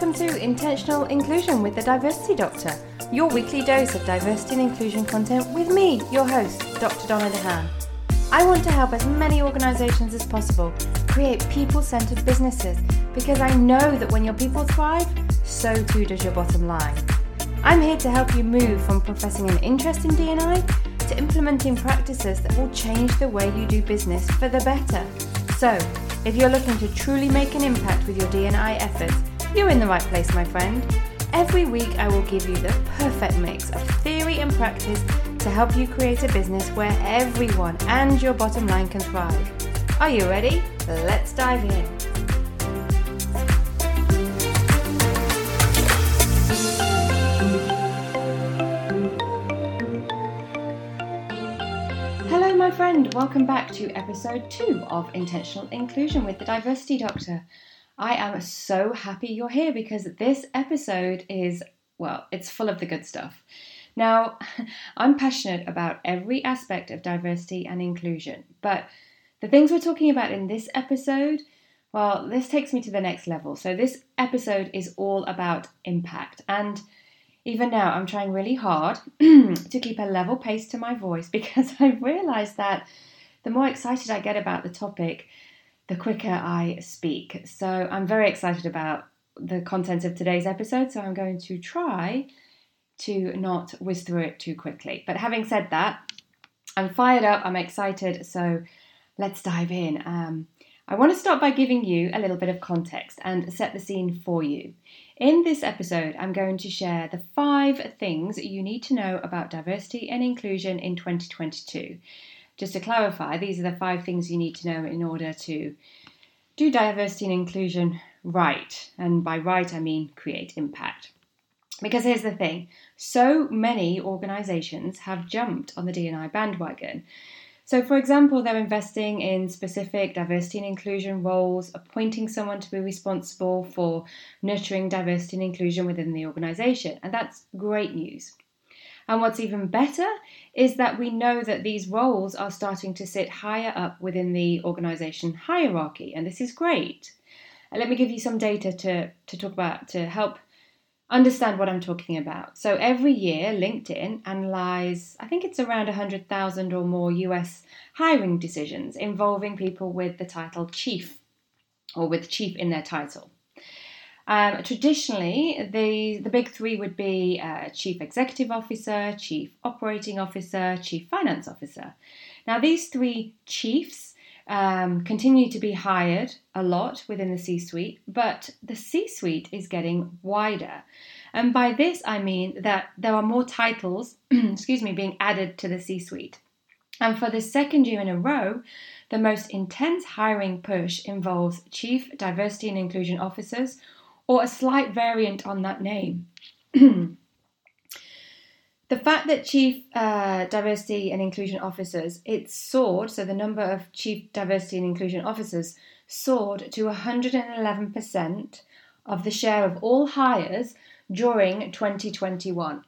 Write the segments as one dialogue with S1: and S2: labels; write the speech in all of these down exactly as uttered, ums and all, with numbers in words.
S1: welcome to Intentional Inclusion with the Diversity Doctor, your weekly dose of diversity and inclusion content with me, your host, Doctor Donna DeHaan. I want to help as many organisations as possible create people-centred businesses because I know that when your people thrive, so too does your bottom line. I'm here to help you move from professing an interest in D and I to implementing practices that will change the way you do business for the better. So, if you're looking to truly make an impact with your D and I efforts, you're in the right place, my friend. Every week I will give you the perfect mix of theory and practice to help you create a business where everyone and your bottom line can thrive. Are you ready? Let's dive in. Hello, my friend. Welcome back to episode two of Intentional Inclusion with the Diversity Doctor. I am so happy you're here because this episode is, well, it's full of the good stuff. Now, I'm passionate about every aspect of diversity and inclusion, but the things we're talking about in this episode, well, this takes me to the next level. So this episode is all about impact, and even now I'm trying really hard to keep a level pace to my voice because I realise that the more excited I get about the topic, the quicker I speak. So I'm very excited about the content of today's episode, so I'm going to try to not whiz through it too quickly. But having said that, I'm fired up, I'm excited, so let's dive in. Um, I want to start by giving you a little bit of context and set the scene for you. In this episode, I'm going to share the five things you need to know about diversity and inclusion in twenty twenty-two. Just to clarify, these are the five things you need to know in order to do diversity and inclusion right. And by right, I mean create impact. Because here's the thing, so many organisations have jumped on the D and I bandwagon. So for example, they're investing in specific diversity and inclusion roles, appointing someone to be responsible for nurturing diversity and inclusion within the organisation. And that's great news. And what's even better is that we know that these roles are starting to sit higher up within the organisation hierarchy. And this is great. And let me give you some data to, to talk about to help understand what I'm talking about. So every year, LinkedIn analyses, I think it's around one hundred thousand or more U S hiring decisions involving people with the title chief or with chief in their title. Um, traditionally, the, the big three would be uh, Chief Executive Officer, Chief Operating Officer, Chief Finance Officer. Now, these three chiefs um, continue to be hired a lot within the C-suite, but the C-suite is getting wider. And by this, I mean that there are more titles, excuse me, being added to the C-suite. And for the second year in a row, the most intense hiring push involves Chief Diversity and Inclusion Officers, or a slight variant on that name. The fact that Chief uh, Diversity and Inclusion Officers, it soared, so the number of Chief Diversity and Inclusion Officers soared to one hundred eleven percent of the share of all hires during twenty twenty-one.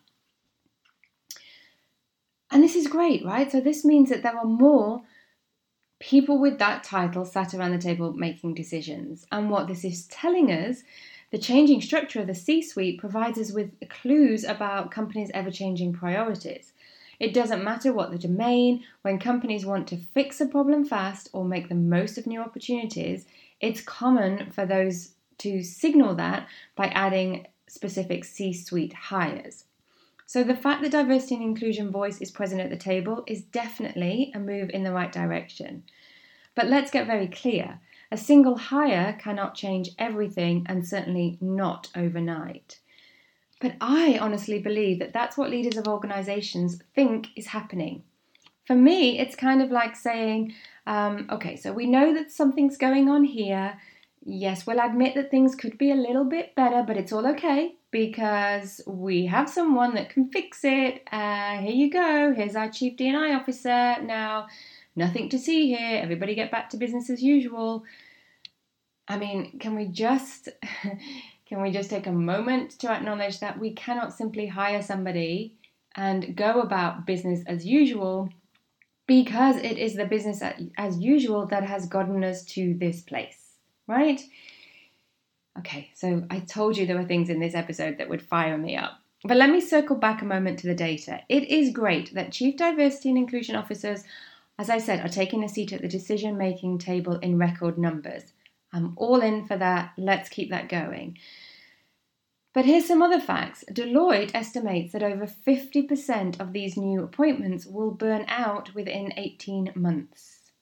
S1: And this is great, right? So this means that there are more people with that title sat around the table making decisions. And what this is telling us, the changing structure of the C-suite provides us with clues about companies' ever-changing priorities. It doesn't matter what the domain, when companies want to fix a problem fast or make the most of new opportunities, it's common for those to signal that by adding specific C-suite hires. So the fact that diversity and inclusion voice is present at the table is definitely a move in the right direction. But let's get very clear. A single hire cannot change everything, and certainly not overnight. But I honestly believe that that's what leaders of organisations think is happening. For me, it's kind of like saying, um, okay, so we know that something's going on here. Yes, we'll admit that things could be a little bit better, but it's all okay because we have someone that can fix it. Uh, here you go. Here's our Chief D and I Officer. Now, nothing to see here. Everybody get back to business as usual. I mean, can we just can we just take a moment to acknowledge that we cannot simply hire somebody and go about business as usual because it is the business as usual that has gotten us to this place, right? Okay, so I told you there were things in this episode that would fire me up. But let me circle back a moment to the data. It is great that Chief Diversity and Inclusion Officers, as I said, are taking a seat at the decision-making table in record numbers. I'm all in for that. Let's keep that going. But here's some other facts. Deloitte estimates that over fifty percent of these new appointments will burn out within eighteen months.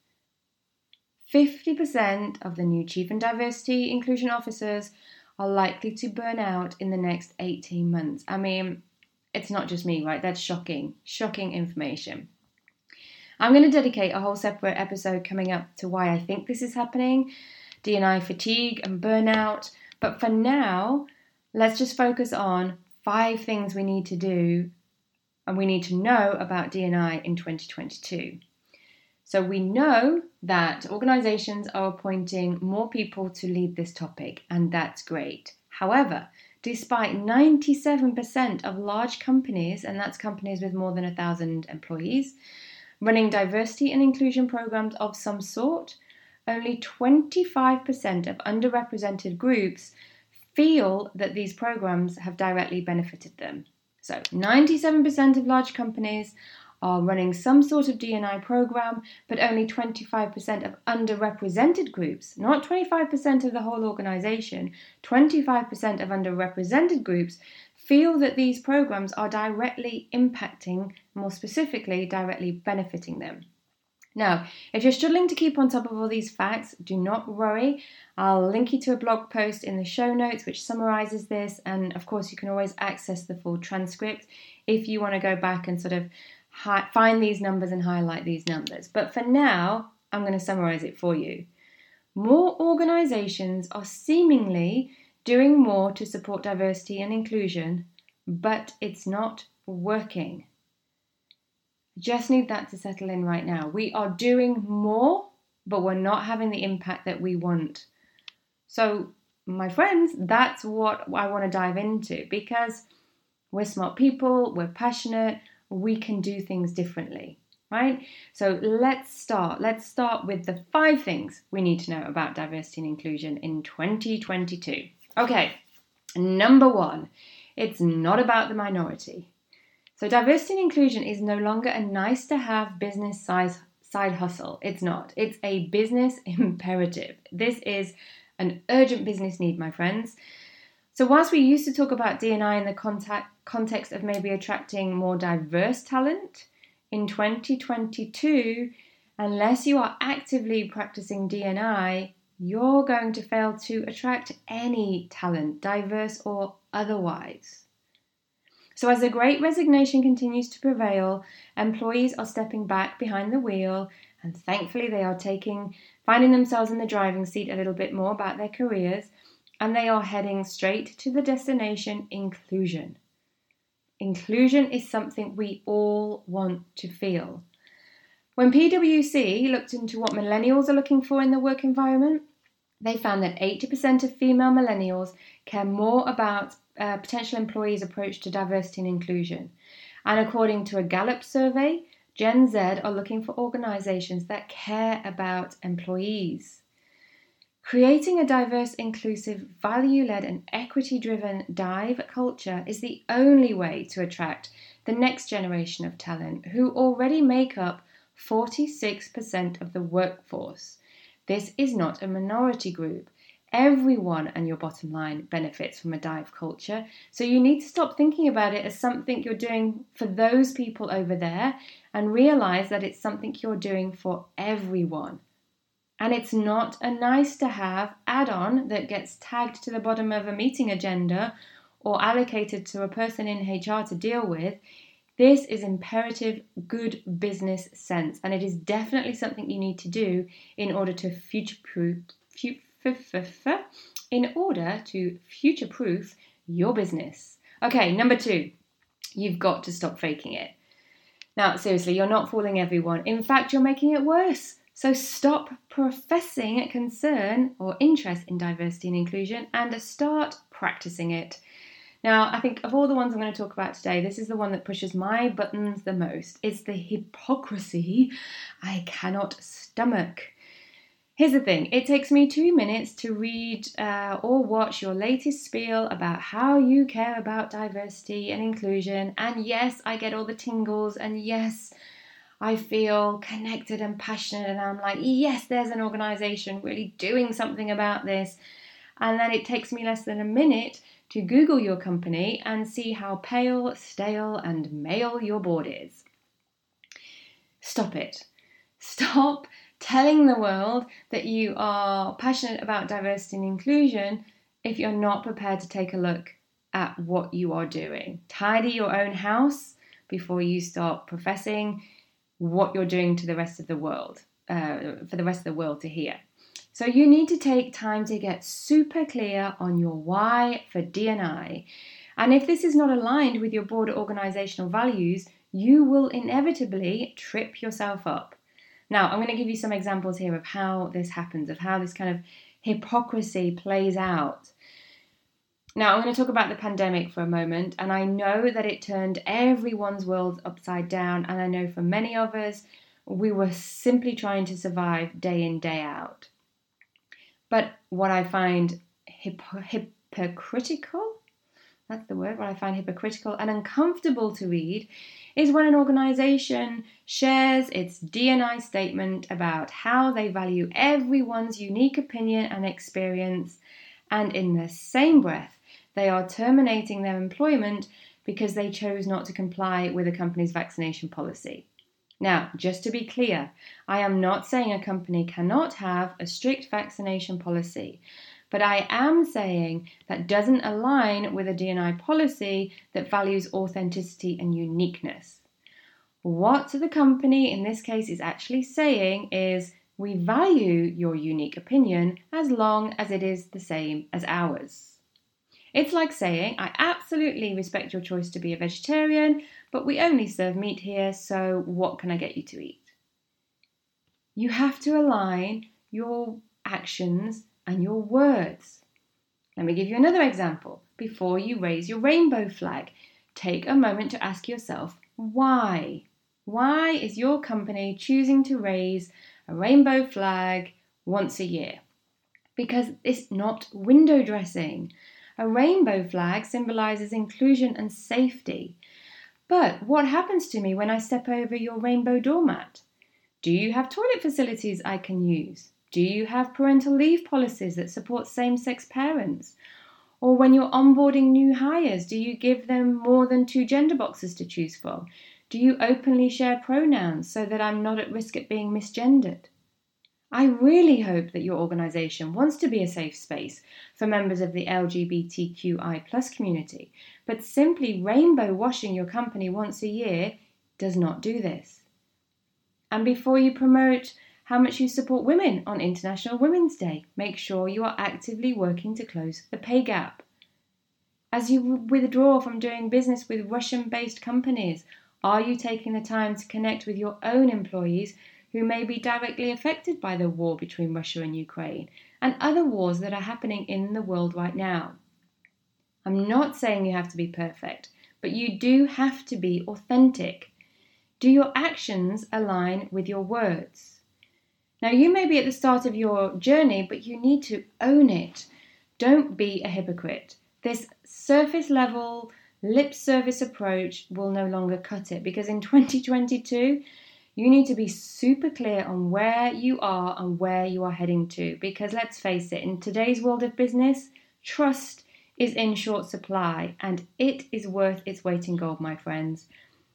S1: fifty percent of the new Chief and Diversity Inclusion Officers are likely to burn out in the next eighteen months. I mean, it's not just me, right? That's shocking, shocking information. I'm going to dedicate a whole separate episode coming up to why I think this is happening, D and I fatigue and burnout. But for now, let's just focus on five things we need to do and we need to know about D and I in twenty twenty-two. So we know that organisations are appointing more people to lead this topic, and that's great. However, despite ninety-seven percent of large companies, and that's companies with more than one thousand employees, running diversity and inclusion programs of some sort, only twenty-five percent of underrepresented groups feel that these programs have directly benefited them. So ninety-seven percent of large companies are running some sort of D and I program, but only twenty-five percent of underrepresented groups, not twenty-five percent of the whole organisation, twenty-five percent of underrepresented groups feel that these programs are directly impacting, more specifically, directly benefiting them. Now, if you're struggling to keep on top of all these facts, do not worry. I'll link you to a blog post in the show notes which summarises this, and of course you can always access the full transcript if you want to go back and sort of hi- find these numbers and highlight these numbers. But for now, I'm going to summarise it for you. More organisations are seemingly doing more to support diversity and inclusion, but it's not working. Just need that to settle in right now. We are doing more, but we're not having the impact that we want. So, my friends, that's what I want to dive into, because we're smart people, we're passionate, we can do things differently, right? So let's start. Let's start with the five things we need to know about diversity and inclusion in twenty twenty-two. Okay, number one, it's not about the minority. So diversity and inclusion is no longer a nice to have business size side hustle. It's not. It's a business imperative. This is an urgent business need, my friends. So whilst we used to talk about D and I in the contact, context of maybe attracting more diverse talent, in twenty twenty-two, unless you are actively practicing D and I, you're going to fail to attract any talent, diverse or otherwise. So as the Great Resignation continues to prevail, employees are stepping back behind the wheel, and thankfully they are taking, finding themselves in the driving seat a little bit more about their careers, and they are heading straight to the destination inclusion. Inclusion is something we all want to feel. When PwC looked into what millennials are looking for in the work environment, they found that eighty percent of female millennials care more about uh, potential employees' approach to diversity and inclusion. And according to a Gallup survey, Gen Z are looking for organisations that care about employees. Creating a diverse, inclusive, value-led and equity-driven dive culture is the only way to attract the next generation of talent who already make up forty-six percent of the workforce. This is not a minority group. Everyone and your bottom line benefits from a dive culture, so you need to stop thinking about it as something you're doing for those people over there and realise that it's something you're doing for everyone. And it's not a nice to have add-on that gets tagged to the bottom of a meeting agenda or allocated to a person in H R to deal with. This is imperative good business sense, and it is definitely something you need to do in order to future-proof, in order to future-proof your business. Okay, number two, you've got to stop faking it. Now, seriously, you're not fooling everyone. In fact, you're making it worse. So stop professing concern or interest in diversity and inclusion and start practicing it. Now, I think of all the ones I'm going to talk about today, this is the one that pushes my buttons the most. It's the hypocrisy I cannot stomach. Here's the thing, it takes me two minutes to read uh, or watch your latest spiel about how you care about diversity and inclusion, and yes, I get all the tingles, and yes, I feel connected and passionate, and I'm like, yes, there's an organisation really doing something about this. And then it takes me less than a minute to Google your company and see how pale, stale, and male your board is. Stop it. Stop telling the world that you are passionate about diversity and inclusion if you're not prepared to take a look at what you are doing. Tidy your own house before you start professing what you're doing to the rest of the world, uh, for the rest of the world to hear. So you need to take time to get super clear on your why for D and I. And if this is not aligned with your broader organizational values, you will inevitably trip yourself up. Now, I'm going to give you some examples here of how this happens, of how this kind of hypocrisy plays out. Now, I'm going to talk about the pandemic for a moment, and I know that it turned everyone's world upside down, and I know for many of us, we were simply trying to survive day in, day out. But what I find hip- hypocritical, that's the word, what I find hypocritical and uncomfortable to read is when an organisation shares its D and I statement about how they value everyone's unique opinion and experience, and in the same breath, they are terminating their employment because they chose not to comply with a company's vaccination policy. Now, just to be clear, I am not saying a company cannot have a strict vaccination policy, but I am saying that doesn't align with a D and I policy that values authenticity and uniqueness. What the company in this case is actually saying is, we value your unique opinion as long as it is the same as ours. It's like saying, I absolutely respect your choice to be a vegetarian, but we only serve meat here, so what can I get you to eat? You have to align your actions and your words. Let me give you another example. Before you raise your rainbow flag, take a moment to ask yourself, why? Why is your company choosing to raise a rainbow flag once a year? Because it's not window dressing. A rainbow flag symbolises inclusion and safety. But what happens to me when I step over your rainbow doormat? Do you have toilet facilities I can use? Do you have parental leave policies that support same-sex parents? Or when you're onboarding new hires, do you give them more than two gender boxes to choose from? Do you openly share pronouns so that I'm not at risk of being misgendered? I really hope that your organisation wants to be a safe space for members of the L G B T Q I plus community, but simply rainbow washing your company once a year does not do this. And before you promote how much you support women on International Women's Day, make sure you are actively working to close the pay gap. As you withdraw from doing business with Russian-based companies, are you taking the time to connect with your own employees who may be directly affected by the war between Russia and Ukraine and other wars that are happening in the world right now? I'm not saying you have to be perfect, but you do have to be authentic. Do your actions align with your words? Now, you may be at the start of your journey, but you need to own it. Don't be a hypocrite. This surface level, lip service approach will no longer cut it, because in twenty twenty-two, you need to be super clear on where you are and where you are heading to. Because let's face it, in today's world of business, trust is in short supply, and it is worth its weight in gold, my friends.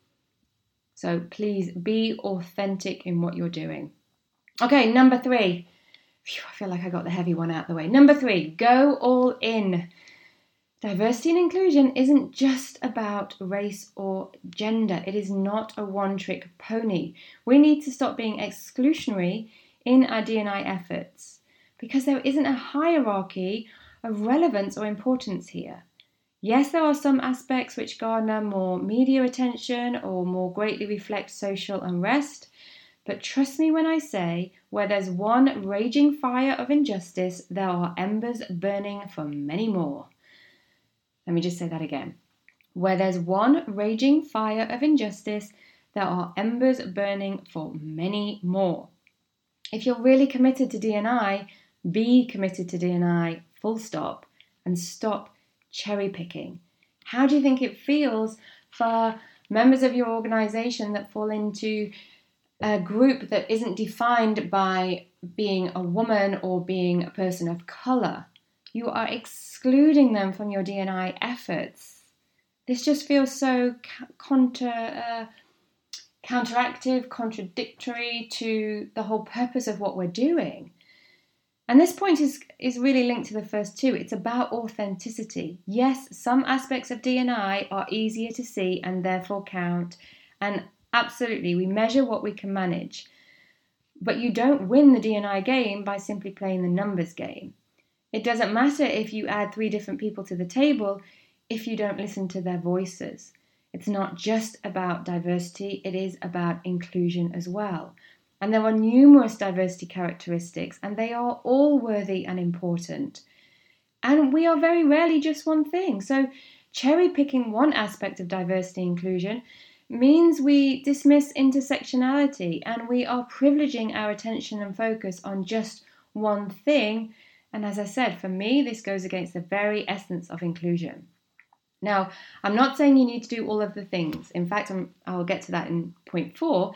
S1: So please be authentic in what you're doing. Okay, number three. Phew, I feel like I got the heavy one out of the way. Number three, go all in. Diversity and inclusion isn't just about race or gender. It is not a one-trick pony. We need to stop being exclusionary in our D and I efforts, because there isn't a hierarchy of relevance or importance here. Yes, there are some aspects which garner more media attention or more greatly reflect social unrest, but trust me when I say, where there's one raging fire of injustice, there are embers burning for many more. Let me just say that again. Where there's one raging fire of injustice, there are embers burning for many more. If you're really committed to D and I, be committed to D and I, full stop, and stop cherry picking. How do you think it feels for members of your organization that fall into a group that isn't defined by being a woman or being a person of color? You are excluding them from your D and I efforts. This just feels so counter, uh, counteractive, contradictory to the whole purpose of what we're doing. And this point is, is really linked to the first two. It's about authenticity. Yes, some aspects of D and I are easier to see and therefore count. And absolutely, we measure what we can manage. But you don't win the D and I game by simply playing the numbers game. It doesn't matter if you add three different people to the table if you don't listen to their voices. It's not just about diversity, it is about inclusion as well. And there are numerous diversity characteristics, and they are all worthy and important. And we are very rarely just one thing. So cherry picking one aspect of diversity inclusion means we dismiss intersectionality, and we are privileging our attention and focus on just one thing. And as I said, for me, this goes against the very essence of inclusion. Now, I'm not saying you need to do all of the things. In fact, I'm, I'll get to that in point four.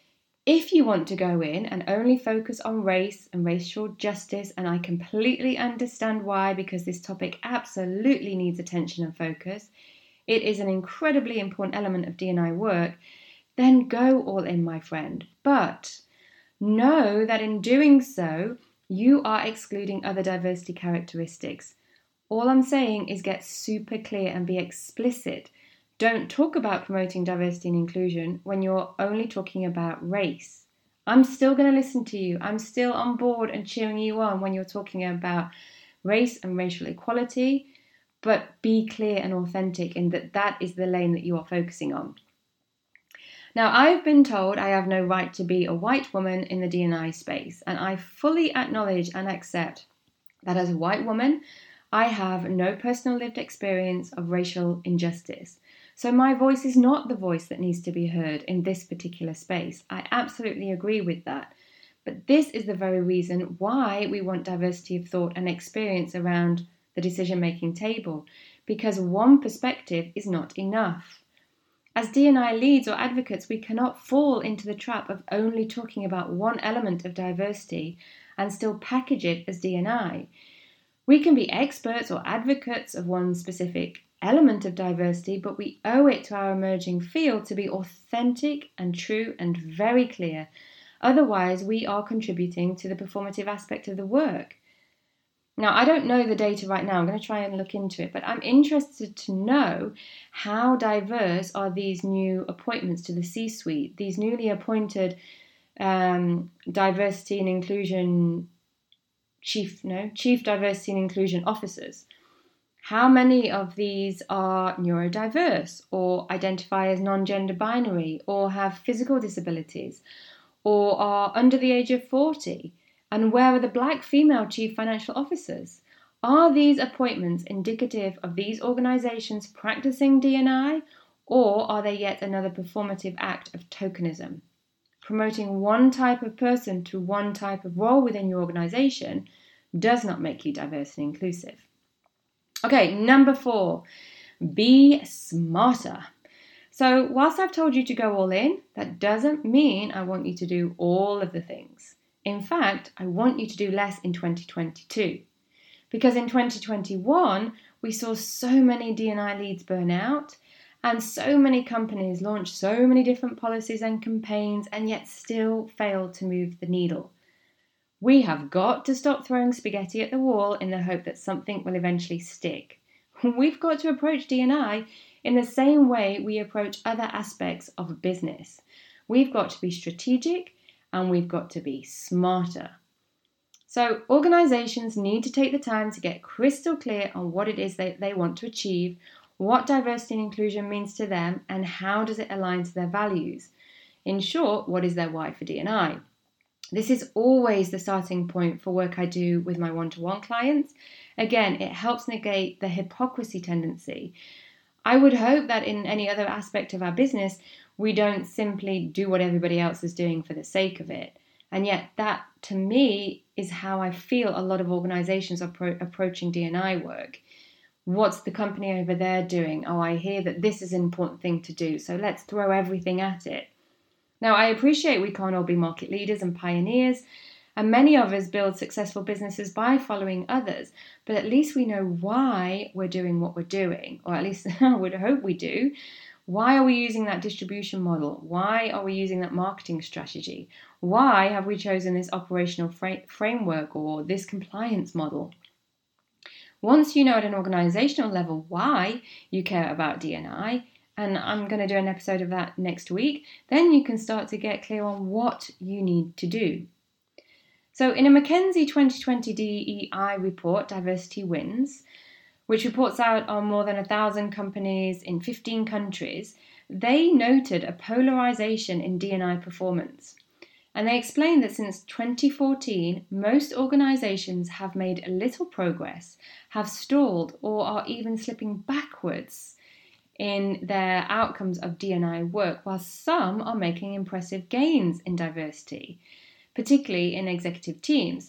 S1: If you want to go in and only focus on race and racial justice, and I completely understand why, because this topic absolutely needs attention and focus, it is an incredibly important element of D and I work, then go all in, my friend. But know that in doing so, you are excluding other diversity characteristics. All I'm saying is get super clear and be explicit. Don't talk about promoting diversity and inclusion when you're only talking about race. I'm still going to listen to you. I'm still on board and cheering you on when you're talking about race and racial equality, but be clear and authentic in that that is the lane that you are focusing on. Now, I've been told I have no right to be a white woman in the D and I space, and I fully acknowledge and accept that as a white woman, I have no personal lived experience of racial injustice. So my voice is not the voice that needs to be heard in this particular space. I absolutely agree with that. But this is the very reason why we want diversity of thought and experience around the decision-making table, because one perspective is not enough. As D and I leads or advocates, we cannot fall into the trap of only talking about one element of diversity and still package it as D and I. We can be experts or advocates of one specific element of diversity, but we owe it to our emerging field to be authentic and true and very clear. Otherwise, we are contributing to the performative aspect of the work. Now, I don't know the data right now. I'm going to try and look into it, but I'm interested to know how diverse are these new appointments to the C-suite, these newly appointed um, diversity and inclusion chief, no, chief diversity and inclusion officers. How many of these are neurodiverse or identify as non-gender binary or have physical disabilities or are under the age of forty? And where are the black female chief financial officers? Are these appointments indicative of these organisations practicing D and I, or are they yet another performative act of tokenism? Promoting one type of person to one type of role within your organisation does not make you diverse and inclusive. Okay, number four, be smarter. So whilst I've told you to go all in, that doesn't mean I want you to do all of the things. In fact, I want you to do less in twenty twenty-two. Because in twenty twenty-one, we saw so many D and I leads burn out, and so many companies launched so many different policies and campaigns and yet still failed to move the needle. We have got to stop throwing spaghetti at the wall in the hope that something will eventually stick. We've got to approach D and I in the same way we approach other aspects of business. We've got to be strategic and we've got to be smarter. So organisations need to take the time to get crystal clear on what it is that they want to achieve, what diversity and inclusion means to them, and how does it align to their values. In short, what is their why for D and I? This is always the starting point for work I do with my one-to-one clients. Again, it helps negate the hypocrisy tendency. I would hope that in any other aspect of our business, we don't simply do what everybody else is doing for the sake of it. And yet that, to me, is how I feel a lot of organizations are pro- approaching D and I work. What's the company over there doing? Oh, I hear that this is an important thing to do, so let's throw everything at it. Now, I appreciate we can't all be market leaders and pioneers, and many of us build successful businesses by following others, but at least we know why we're doing what we're doing, or at least I would hope we do. Why are we using that distribution model? Why are we using that marketing strategy? Why have we chosen this operational fra- framework or this compliance model? Once you know at an organizational level why you care about D and I, and I'm going to do an episode of that next week, then you can start to get clear on what you need to do. So in a McKinsey twenty twenty D E I report, Diversity Wins, which reports out on more than a thousand companies in fifteen countries, they noted a polarization in D and I performance. And they explained that since twenty fourteen, most organizations have made little progress, have stalled, or are even slipping backwards in their outcomes of D and I work, while some are making impressive gains in diversity, particularly in executive teams.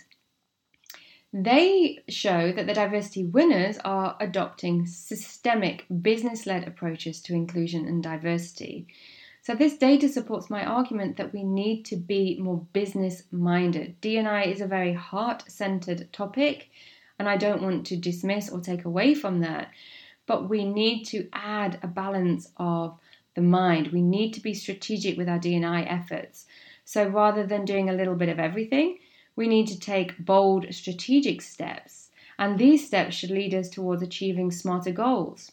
S1: They show that the diversity winners are adopting systemic business-led approaches to inclusion and diversity. So this data supports my argument that we need to be more business-minded. D and I is a very heart-centered topic, and I don't want to dismiss or take away from that, but we need to add a balance of the mind. We need to be strategic with our D and I efforts. So rather than doing a little bit of everything, we need to take bold strategic steps, and these steps should lead us towards achieving smarter goals.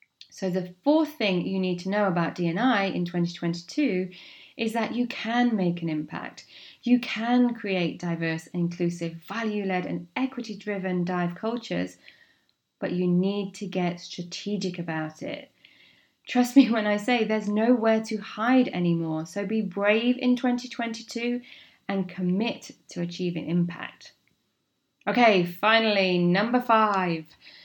S1: So the fourth thing you need to know about D and I in twenty twenty-two is that you can make an impact. You can create diverse, inclusive, value-led and equity-driven dive cultures, but you need to get strategic about it. Trust me when I say there's nowhere to hide anymore, so be brave in twenty twenty-two and commit to achieving impact. Okay, finally, number five,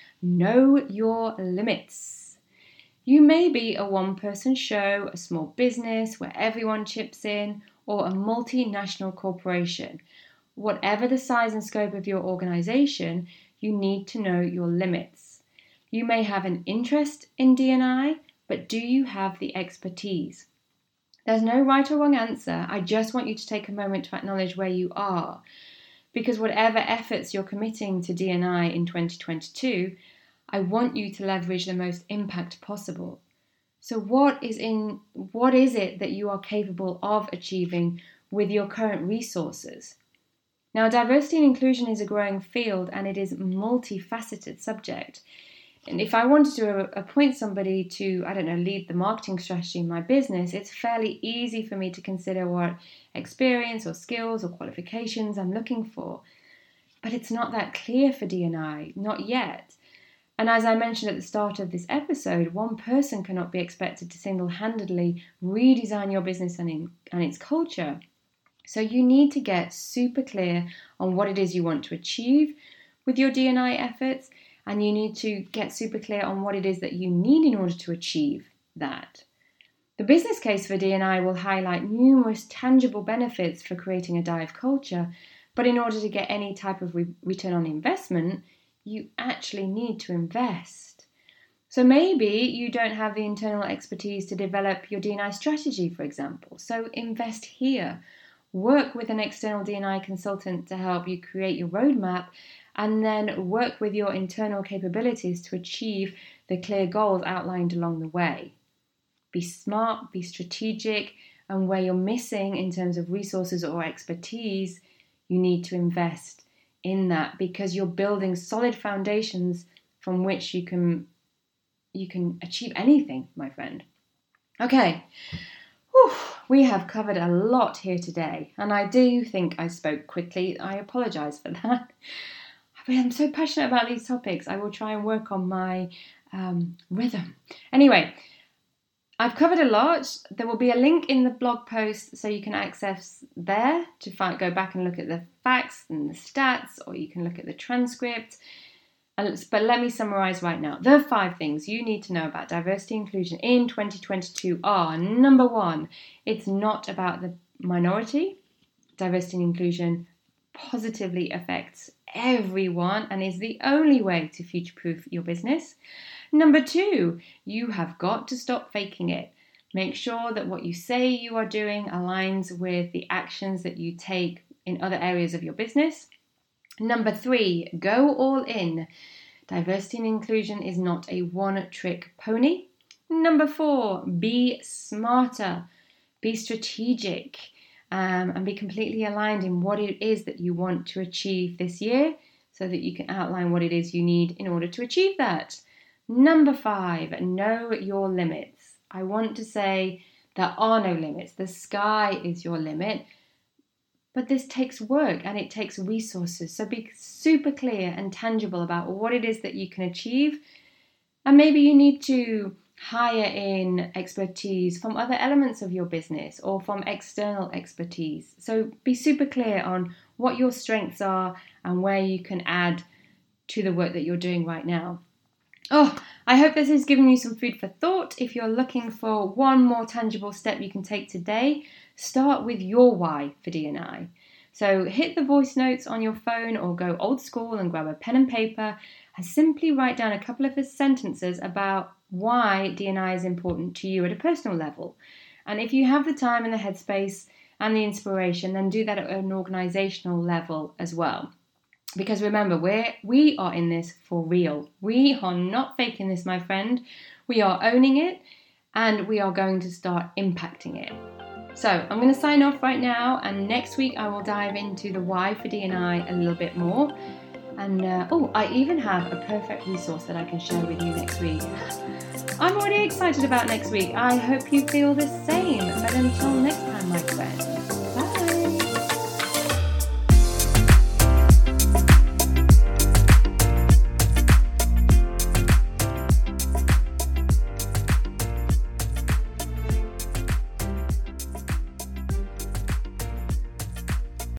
S1: know your limits. You may be a one-person show, a small business where everyone chips in, or a multinational corporation. Whatever the size and scope of your organization, you need to know your limits. You may have an interest in D and I, but do you have the expertise? There's no right or wrong answer. I just want you to take a moment to acknowledge where you are, because whatever efforts you're committing to D and I in twenty twenty-two, I want you to leverage the most impact possible. So what is in what is it that you are capable of achieving with your current resources? Now, diversity and inclusion is a growing field, and it is a multifaceted subject. And if I wanted to appoint somebody to, I don't know, lead the marketing strategy in my business, it's fairly easy for me to consider what experience or skills or qualifications I'm looking for. But it's not that clear for D and I, not yet. And as I mentioned at the start of this episode, one person cannot be expected to single-handedly redesign your business and, in, and its culture. So you need to get super clear on what it is you want to achieve with your D and I efforts, and you need to get super clear on what it is that you need in order to achieve that. The business case for D and I will highlight numerous tangible benefits for creating a dive culture, but in order to get any type of re- return on investment, you actually need to invest. So maybe you don't have the internal expertise to develop your D and I strategy, for example. So invest here. Work with an external D and I consultant to help you create your roadmap, and then work with your internal capabilities to achieve the clear goals outlined along the way. Be smart, be strategic, and where you're missing in terms of resources or expertise, you need to invest in that, because you're building solid foundations from which you can you can achieve anything, my friend. Okay, Whew. We have covered a lot here today, and I do think I spoke quickly. I apologise for that. But I'm so passionate about these topics. I will try and work on my um, rhythm. Anyway, I've covered a lot. There will be a link in the blog post so you can access there to find, go back and look at the facts and the stats, or you can look at the transcript. But let me summarise right now. The five things you need to know about diversity and inclusion in twenty twenty-two are: number one, it's not about the minority. diversity and inclusion positively affects everyone and is the only way to future-proof your business. Number two, you have got to stop faking it. Make sure that what you say you are doing aligns with the actions that you take in other areas of your business. Number three, go all in. Diversity and inclusion is not a one-trick pony. Number four, be smarter, be strategic, um, and be completely aligned in what it is that you want to achieve this year so that you can outline what it is you need in order to achieve that. Number five, know your limits. I want to say there are no limits. The sky is your limit. But this takes work and it takes resources. So be super clear and tangible about what it is that you can achieve. And maybe you need to hire in expertise from other elements of your business or from external expertise. So be super clear on what your strengths are and where you can add to the work that you're doing right now. Oh, I hope this has given you some food for thought. If you're looking for one more tangible step you can take today, start with your why for D and I. So hit the voice notes on your phone or go old school and grab a pen and paper and simply write down a couple of sentences about why D and I is important to you at a personal level. And if you have the time and the headspace and the inspiration, then do that at an organizational level as well. Because remember, we're, we are in this for real. We are not faking this, my friend. We are owning it and we are going to start impacting it. So I'm going to sign off right now, and next week I will dive into the why for D and I a little bit more. And uh, oh, I even have a perfect resource that I can share with you next week. I'm already excited about next week. I hope you feel the same. But until next time, my friend.